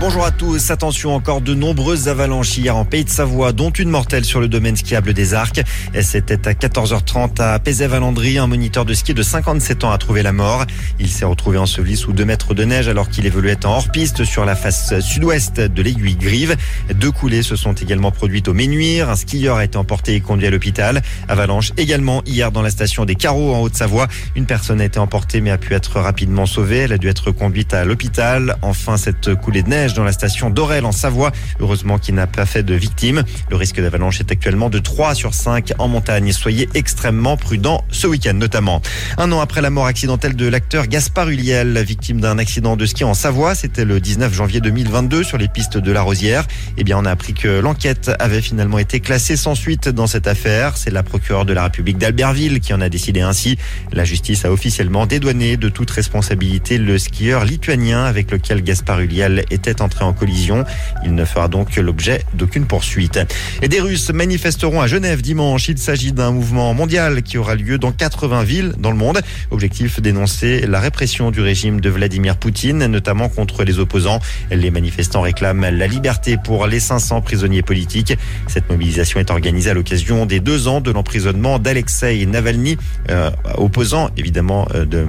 Bonjour à tous, attention, encore de nombreuses avalanches hier en Pays de Savoie, dont une mortelle sur le domaine skiable des Arcs. C'était à 14h30 à Pézet-Valandry. Un moniteur de ski de 57 ans a trouvé la mort. Il s'est retrouvé enseveli sous 2 mètres de neige alors qu'il évoluait en hors-piste sur la face sud-ouest de l'aiguille Grive. 2 coulées se sont également produites au Ménuire. Un skieur a été emporté et conduit à l'hôpital. Avalanche également hier dans la station des Carreaux en Haute-Savoie. Une personne a été emportée mais a pu être rapidement sauvée. Elle a dû être conduite à l'hôpital. Enfin, cette coulée de neige dans la station d'Orel en Savoie, heureusement qu'il n'a pas fait de victimes. Le risque d'avalanche est actuellement de 3 sur 5 en montagne. Soyez extrêmement prudents ce week-end notamment. 1 an après la mort accidentelle de l'acteur Gaspard Ulliel, victime d'un accident de ski en Savoie, c'était le 19 janvier 2022 sur les pistes de la Rosière. Eh bien, on a appris que l'enquête avait finalement été classée sans suite dans cette affaire. C'est la procureure de la République d'Albertville qui en a décidé ainsi. La justice a officiellement dédouané de toute responsabilité le skieur lituanien avec lequel Gaspard Ulliel était entré en collision. Il ne fera donc l'objet d'aucune poursuite. Et des Russes manifesteront à Genève dimanche. Il s'agit d'un mouvement mondial qui aura lieu dans 80 villes dans le monde. Objectif, dénoncer la répression du régime de Vladimir Poutine, notamment contre les opposants. Les manifestants réclament la liberté pour les 500 prisonniers politiques. Cette mobilisation est organisée à l'occasion des 2 ans de l'emprisonnement d'Alexeï Navalny, opposant évidemment de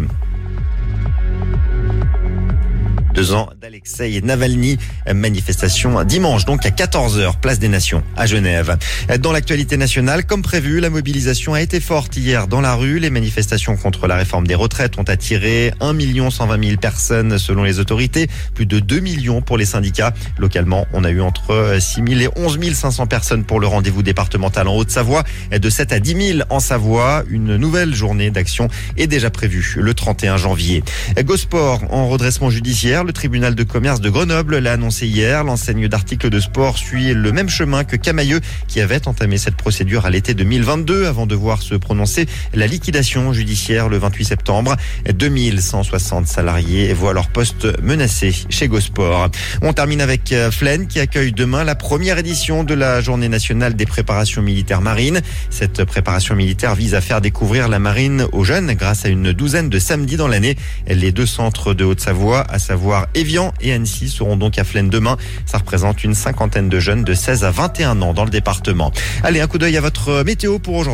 2 ans d'Alexeï Navalny. Manifestation dimanche, donc à 14h, place des Nations à Genève. Dans l'actualité nationale, comme prévu, la mobilisation a été forte hier dans la rue. Les manifestations contre la réforme des retraites ont attiré 1 120 000 personnes selon les autorités, plus de 2 millions pour les syndicats. Localement, on a eu entre 6 000 et 11 500 personnes pour le rendez-vous départemental en Haute-Savoie. De 7 à 10 000 en Savoie. Une nouvelle journée d'action est déjà prévue le 31 janvier. Go-Sport en redressement judiciaire. Le tribunal de commerce de Grenoble l'a annoncé hier. L'enseigne d'articles de sport suit le même chemin que Camailleux qui avait entamé cette procédure à l'été 2022 avant de voir se prononcer la liquidation judiciaire le 28 septembre. 2160 salariés voient leur poste menacé chez Go-Sport. On termine avec Flaine qui accueille demain la première édition de la journée nationale des préparations militaires marines. Cette préparation militaire vise à faire découvrir la marine aux jeunes grâce à une douzaine de samedis dans l'année. Les 2 centres de Haute-Savoie, à savoir Évian et Annecy, seront donc à Flaine demain. Ça représente une 50aine de jeunes de 16 à 21 ans dans le département. Allez, un coup d'œil à votre météo pour aujourd'hui.